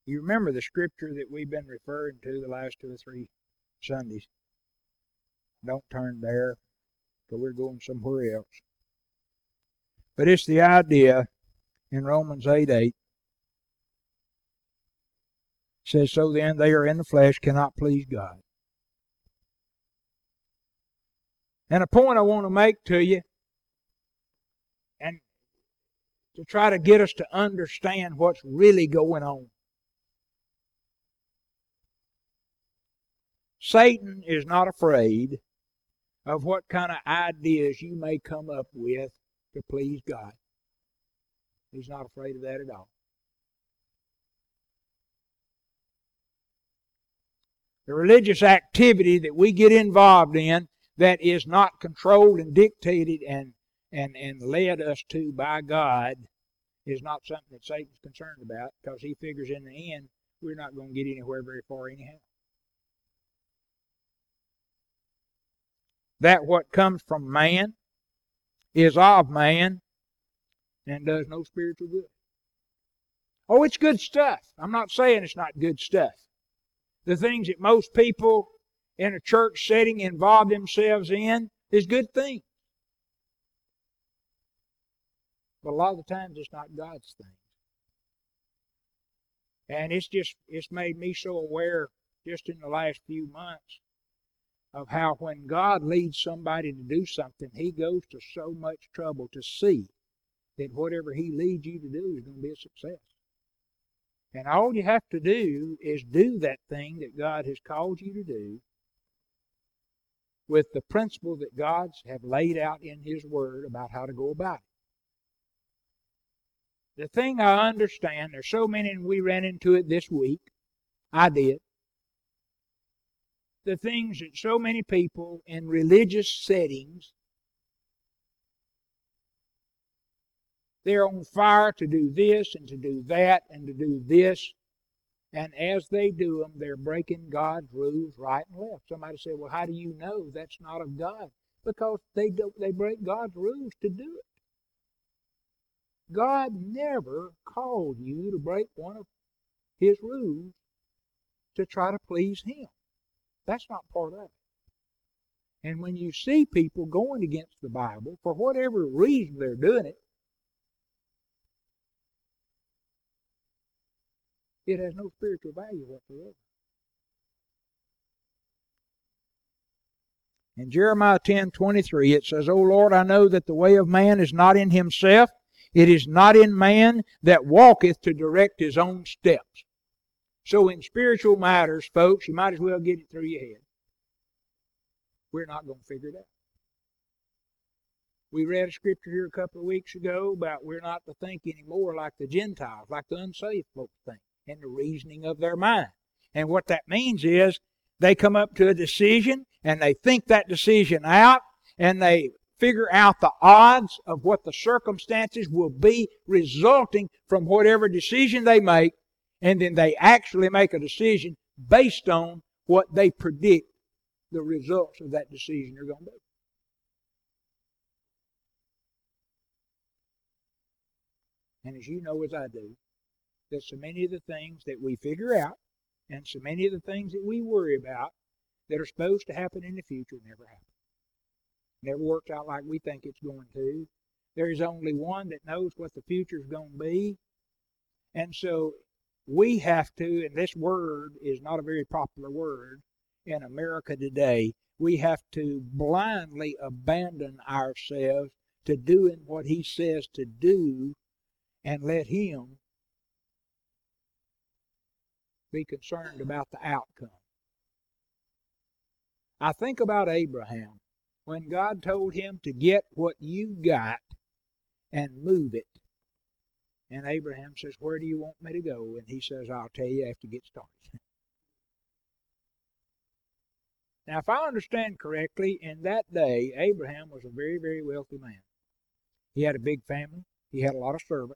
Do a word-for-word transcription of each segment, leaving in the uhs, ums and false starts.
You remember the scripture that we've been referring to the last two or three Sundays. Don't turn there, because we're going somewhere else. But it's the idea in Romans eight eight. It says, so then they are in the flesh, cannot please God. And a point I want to make to you, and to try to get us to understand what's really going on. Satan is not afraid of what kind of ideas you may come up with to please God. He's not afraid of that at all. The religious activity that we get involved in that is not controlled and dictated and, and, and led us to by God is not something that Satan's concerned about, because he figures in the end we're not going to get anywhere very far anyhow. That what comes from man is of man and does no spiritual good. Oh, it's good stuff. I'm not saying it's not good stuff. The things that most people in a church setting involve themselves in is good things. But a lot of the times it's not God's thing. And it's just, it's made me so aware just in the last few months of how when God leads somebody to do something, He goes to so much trouble to see that whatever He leads you to do is going to be a success. And all you have to do is do that thing that God has called you to do with the principle that God's have laid out in His Word about how to go about it. The thing I understand, there's so many, and we ran into it this week. I did. The things that so many people in religious settings, they're on fire to do this and to do that and to do this. And as they do them, they're breaking God's rules right and left. Somebody said, well, how do you know that's not of God? Because they do, they break God's rules to do it. God never called you to break one of His rules to try to please Him. That's not part of it. And when you see people going against the Bible, for whatever reason they're doing it, it has no spiritual value whatsoever. In Jeremiah ten twenty-three, it says, O Lord, I know that the way of man is not in himself. It is not in man that walketh to direct his own steps. So in spiritual matters, folks, you might as well get it through your head. We're not going to figure it out. We read a scripture here a couple of weeks ago about we're not to think anymore like the Gentiles, like the unsaved folks think, in the reasoning of their mind. And what that means is they come up to a decision and they think that decision out and they figure out the odds of what the circumstances will be resulting from whatever decision they make, and then they actually make a decision based on what they predict the results of that decision are going to be. And as you know as I do, that so many of the things that we figure out and so many of the things that we worry about that are supposed to happen in the future never happen. Never works out like we think it's going to. There is only one that knows what the future is going to be. And so we have to, and this word is not a very popular word in America today, we have to blindly abandon ourselves to doing what He says to do and let Him be concerned about the outcome. I think about Abraham. When God told him to get what you got and move it. And Abraham says, where do you want me to go? And he says, I'll tell you after you get started. Now, if I understand correctly, in that day, Abraham was a very, very wealthy man. He had a big family. He had a lot of servants.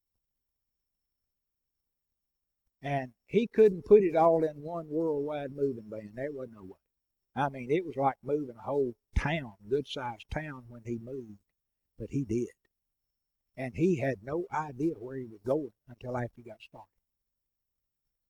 And he couldn't put it all in one worldwide moving van. There wasn't no way. I mean, it was like moving a whole town, good-sized town when he moved. But he did. And he had no idea where he was going until after he got started.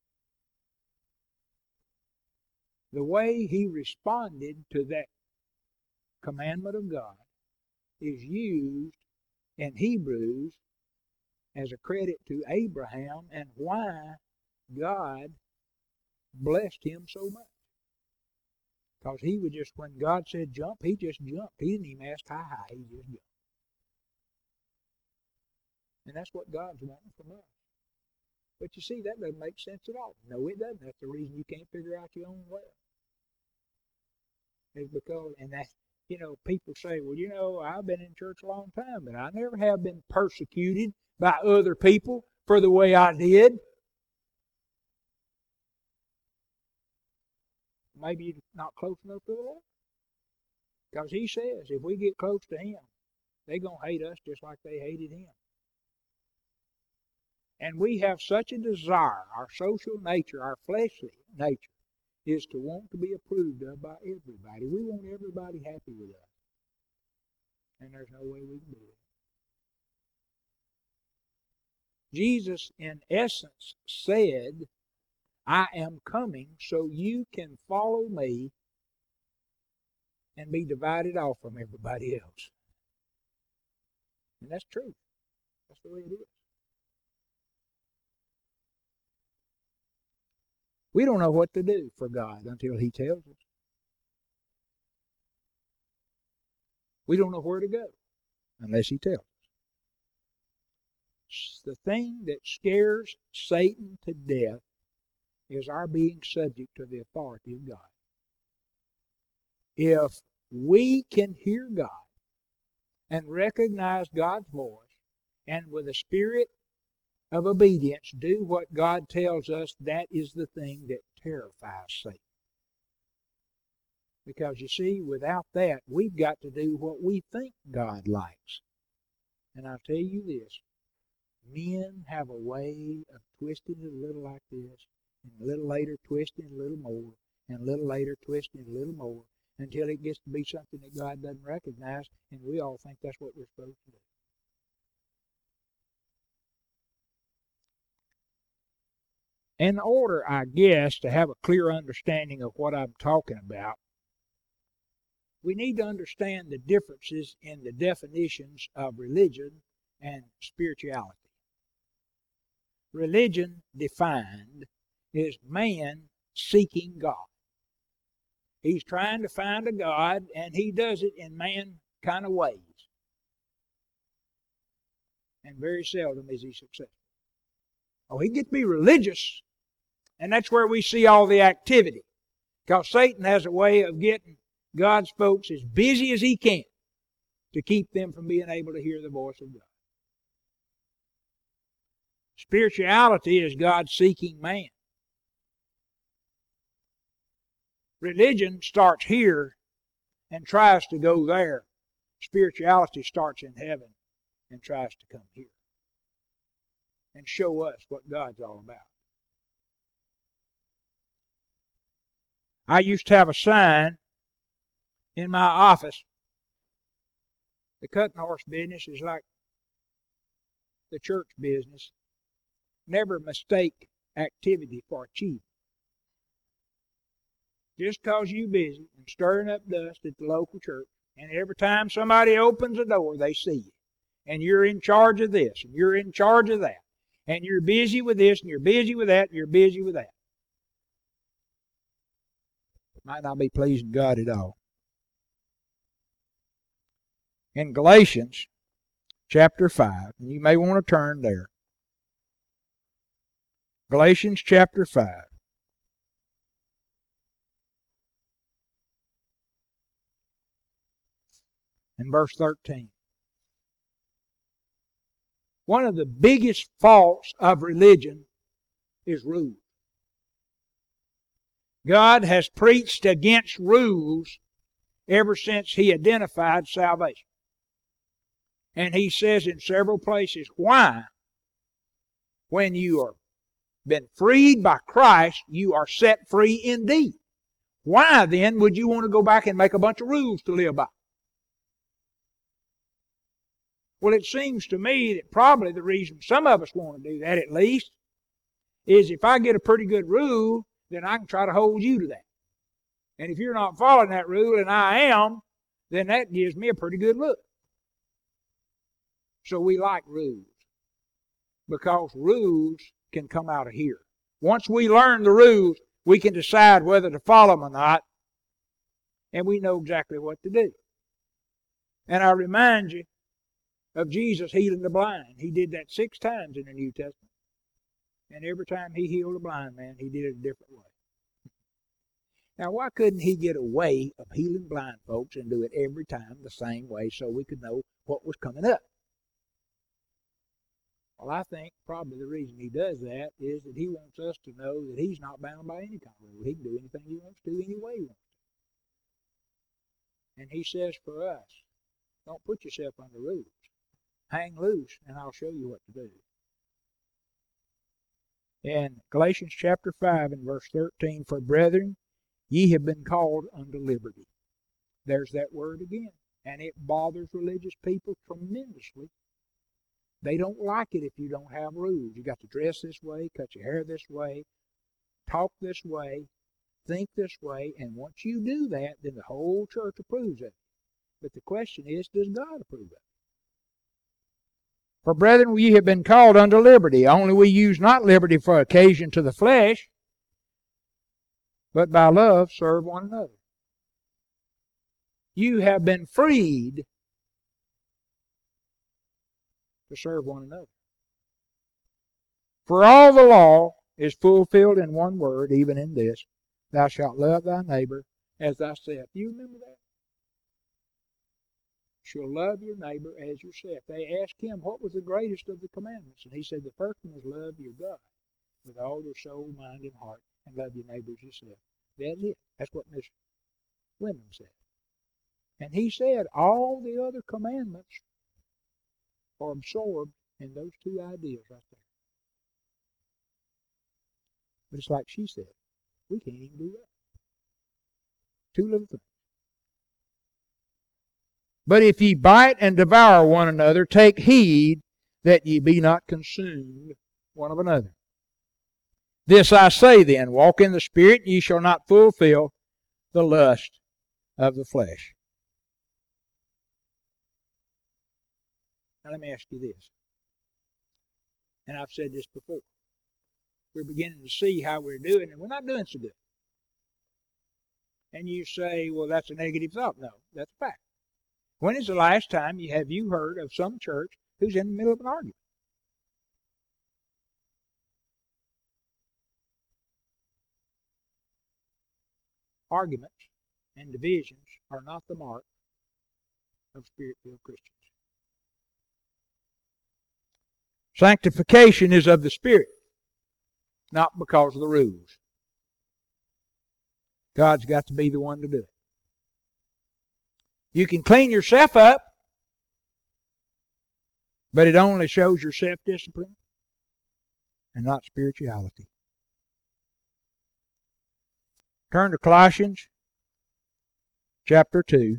the way he responded to that commandment of God is used in Hebrews as a credit to Abraham and why God blessed him so much. Because he would just, when God said jump, he just jumped. He didn't even ask how high, he just jumped. And that's what God's wanting from us. But you see, that doesn't make sense at all. No, it doesn't. That's the reason you can't figure out your own way. It's because, and that's, you know, people say, well, you know, I've been in church a long time, but I never have been persecuted by other people for the way I did. Maybe you're not close enough to the Lord. Because he says, if we get close to him, they're going to hate us just like they hated him. And we have such a desire, our social nature, our fleshly nature, is to want to be approved of by everybody. We want everybody happy with us. And there's no way we can do it. Jesus, in essence, said, I am coming so you can follow me and be divided off from everybody else. And that's true. That's the way it is. We don't know what to do for God until he tells us. We don't know where to go unless he tells us. The thing that scares Satan to death is our being subject to the authority of God. If we can hear God and recognize God's voice and with a spirit of obedience do what God tells us, that is the thing that terrifies Satan. Because you see, without that, we've got to do what we think God likes. And I'll tell you this, men have a way of twisting it a little like this, and a little later twisting a little more, and a little later twisting a little more, until it gets to be something that God doesn't recognize, and we all think that's what we're supposed to do. In order, I guess, to have a clear understanding of what I'm talking about, we need to understand the differences in the definitions of religion and spirituality. Religion, defined, is man seeking God. He's trying to find a God, and he does it in man kind of ways. And very seldom is he successful. Oh, he gets to be religious, and that's where we see all the activity. Because Satan has a way of getting God's folks as busy as he can to keep them from being able to hear the voice of God. Spirituality is God seeking man. Religion starts here and tries to go there. Spirituality starts in heaven and tries to come here and show us what God's all about. I used to have a sign in my office. The cutting horse business is like the church business. Never mistake activity for achievement. Just because you're busy and stirring up dust at the local church, and every time somebody opens a door, they see you. And you're in charge of this, and you're in charge of that. And you're busy with this, and you're busy with that, and you're busy with that. It might not be pleasing God at all. In Galatians chapter five, and you may want to turn there. Galatians chapter five. And verse thirteen. One of the biggest faults of religion is rules. God has preached against rules ever since he identified salvation. And he says in several places, why, when you are been freed by Christ, you are set free indeed. Why then would you want to go back and make a bunch of rules to live by? Well, it seems to me that probably the reason some of us want to do that, at least, is if I get a pretty good rule, then I can try to hold you to that. And if you're not following that rule, and I am, then that gives me a pretty good look. So we like rules, because rules can come out of here. Once we learn the rules, we can decide whether to follow them or not, and we know exactly what to do. And I remind you of Jesus healing the blind. He did that six times in the New Testament. And every time he healed a blind man, he did it a different way. Now, why couldn't he get a way of healing blind folks and do it every time the same way so we could know what was coming up? Well, I think probably the reason he does that is that he wants us to know that he's not bound by any kind of rule. He can do anything he wants to, any way he wants to. And he says for us, don't put yourself under rules. Hang loose, and I'll show you what to do. In Galatians chapter five and verse thirteen, for brethren, ye have been called unto liberty. There's that word again. And it bothers religious people tremendously. They don't like it if you don't have rules. You got to dress this way, cut your hair this way, talk this way, think this way, and once you do that, then the whole church approves of it. But the question is, does God approve of it? For brethren, we have been called unto liberty. Only we use not liberty for occasion to the flesh, but by love serve one another. You have been freed to serve one another. For all the law is fulfilled in one word, even in this, thou shalt love thy neighbor as thyself. Do you remember that? Shall love your neighbor as yourself. They asked him what was the greatest of the commandments, and he said the first one was love your God with all your soul, mind, and heart, and love your neighbor as yourself. That's it. That's what Miss Wyndham said. And he said all the other commandments are absorbed in those two ideas right there. But it's like she said, we can't even do that. Two little things. But if ye bite and devour one another, take heed that ye be not consumed one of another. This I say then, walk in the Spirit, ye shall not fulfill the lust of the flesh. Now let me ask you this, and I've said this before. We're beginning to see how we're doing, and we're not doing so good. And you say, well, that's a negative thought. No, that's a fact. When is the last time you have you heard of some church who's in the middle of an argument? Arguments and divisions are not the mark of Spirit-filled Christians. Sanctification is of the Spirit, not because of the rules. God's got to be the one to do it. You can clean yourself up, but it only shows your self-discipline and not spirituality. Turn to Colossians chapter two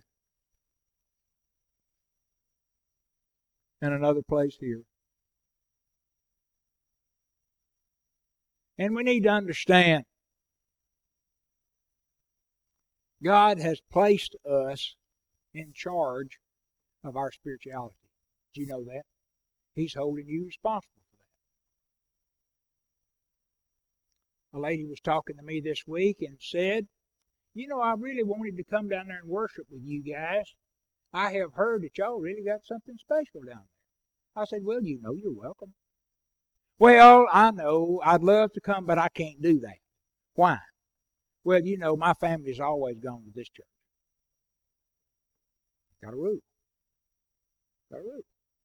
and another place here. And we need to understand God has placed us in charge of our spirituality. Do you know that? He's holding you responsible for that. A lady was talking to me this week and said, you know, I really wanted to come down there and worship with you guys. I have heard that y'all really got something special down there. I said, well, you know, you're welcome. Well, I know, I'd love to come, but I can't do that. Why? Well, you know, my family's always gone to this church. Got a rule. Got a rule.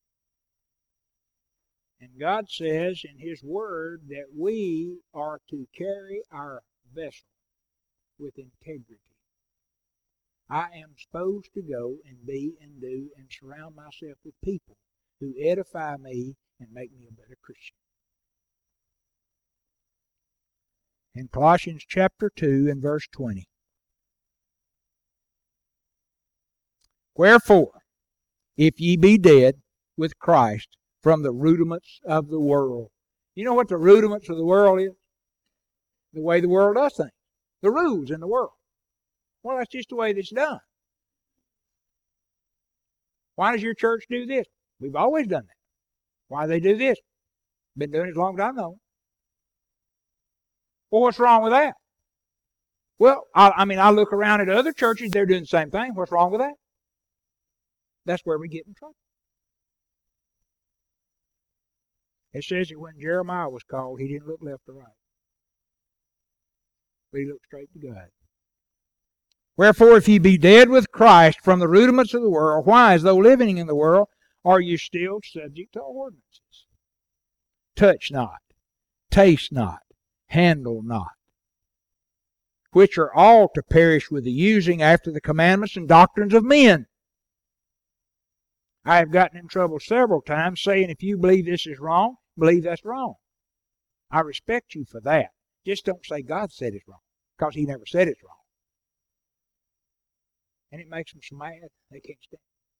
And God says in His Word that we are to carry our vessel with integrity. I am supposed to go and be and do and surround myself with people who edify me and make me a better Christian. In Colossians chapter two and verse twenty. Wherefore, if ye be dead with Christ from the rudiments of the world. You know what the rudiments of the world is? The way the world does things. The rules in the world. Well, that's just the way it's done. Why does your church do this? We've always done that. Why do they do this? Been doing it as long as I've known. Well, what's wrong with that? Well, I, I mean, I look around at other churches, they're doing the same thing. What's wrong with that? That's where we get in trouble. It says that when Jeremiah was called, he didn't look left or right, but he looked straight to God. Wherefore, if ye be dead with Christ from the rudiments of the world, why, as though living in the world, are you still subject to ordinances? Touch not, taste not, handle not, which are all to perish with the using after the commandments and doctrines of men. I have gotten in trouble several times saying if you believe this is wrong, believe that's wrong. I respect you for that. Just don't say God said it's wrong, because He never said it's wrong. And it makes them so mad they can't stand it.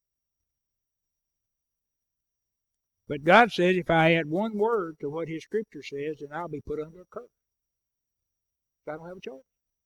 But God says if I add one word to what His Scripture says, then I'll be put under a curse. So I don't have a choice.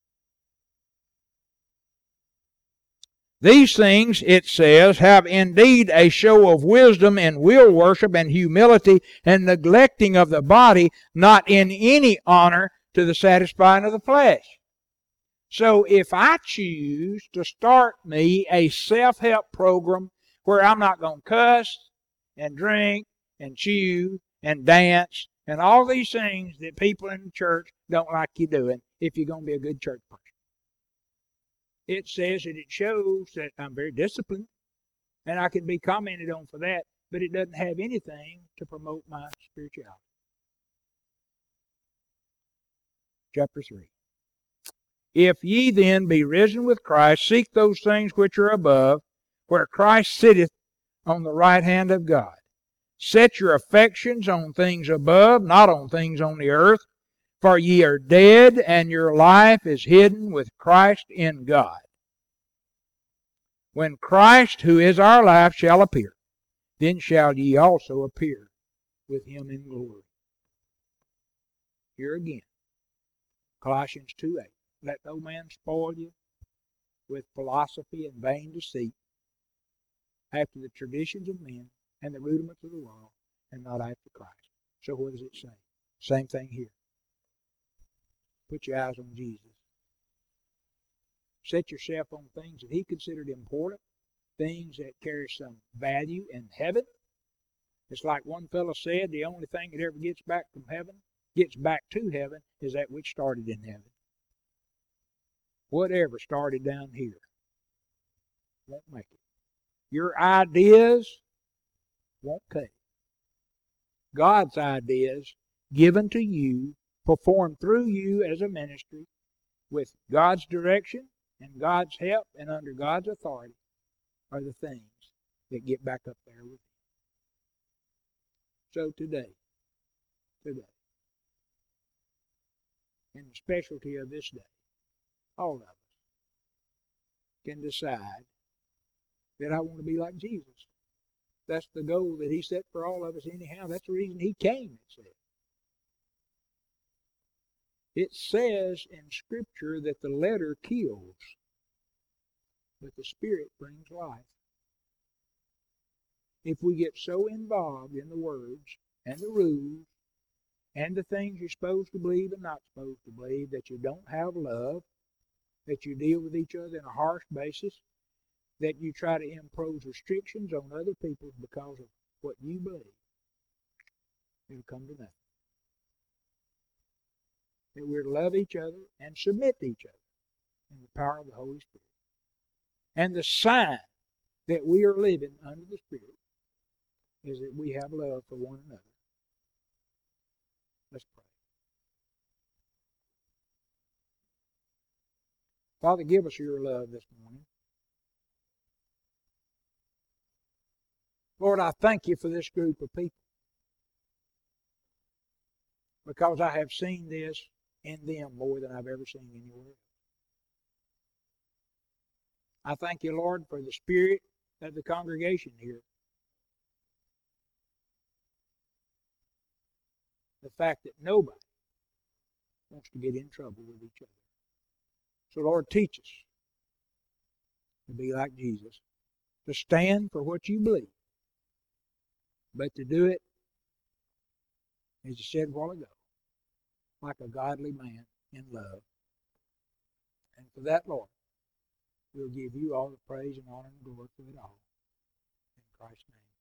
These things, it says, have indeed a show of wisdom and will worship and humility and neglecting of the body, not in any honor to the satisfying of the flesh. So if I choose to start me a self-help program where I'm not going to cuss and drink and chew and dance and all these things that people in the church don't like you doing if you're going to be a good church person. It says that it shows that I'm very disciplined, and I can be commented on for that, but it doesn't have anything to promote my spirituality. Chapter three. If ye then be risen with Christ, seek those things which are above, where Christ sitteth on the right hand of God. Set your affections on things above, not on things on the earth, for ye are dead, and your life is hidden with Christ in God. When Christ, who is our life, shall appear, then shall ye also appear with Him in glory. Here again, Colossians two eight. Let no man spoil you with philosophy and vain deceit, after the traditions of men and the rudiments of the world, and not after Christ. So what does it say? Same thing here. Put your eyes on Jesus. Set yourself on things that He considered important, things that carry some value in heaven. It's like one fellow said, the only thing that ever gets back from heaven, gets back to heaven, is that which started in heaven. Whatever started down here won't make it. Your ideas won't cut it. God's ideas given to you, performed through you as a ministry, with God's direction and God's help and under God's authority, are the things that get back up there with you. So today, today, and the specialty of this day, all of us can decide that I want to be like Jesus. That's the goal that He set for all of us anyhow. That's the reason He came, it says. It says in Scripture that the letter kills, but the Spirit brings life. If we get so involved in the words and the rules and the things you're supposed to believe and not supposed to believe, that you don't have love, that you deal with each other in a harsh basis, that you try to impose restrictions on other people because of what you believe, it'll come to nothing. That we're to love each other and submit to each other in the power of the Holy Spirit. And the sign that we are living under the Spirit is that we have love for one another. Let's pray. Father, give us your love this morning. Lord, I thank you for this group of people, because I have seen this in them more than I've ever seen anywhere else. I thank you, Lord, for the spirit of the congregation here. The fact that nobody wants to get in trouble with each other. So, Lord, teach us to be like Jesus, to stand for what you believe, but to do it, as you said a while ago, like a godly man in love. And for that, Lord, we'll give you all the praise and honor and glory for it all. In Christ's name.